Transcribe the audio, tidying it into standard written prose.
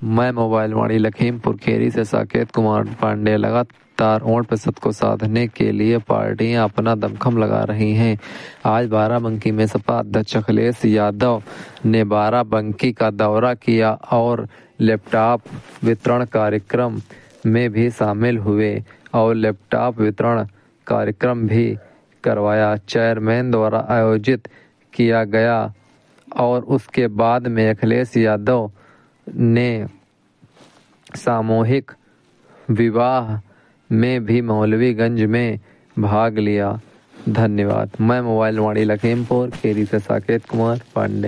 मैं मोबाइल वाणी लखीमपुर खीरी से साकेत कुमार पांडे। लगातार 8% को साधने के लिए पार्टियां अपना दमखम लगा रही हैं। आज बाराबंकी में सपा अध्यक्ष अखिलेश यादव ने बाराबंकी का दौरा किया और लैपटॉप वितरण कार्यक्रम में भी शामिल हुए और लैपटॉप वितरण कार्यक्रम भी करवाया चेयरमैन द्वारा आयोजित किया गया। और उसके बाद में अखिलेश यादव ने सामूहिक विवाह में भी मौलवीगंज में भाग लिया। धन्यवाद। मैं मोबाइल वाणी लखीमपुर खीरी से साकेत कुमार पांडे।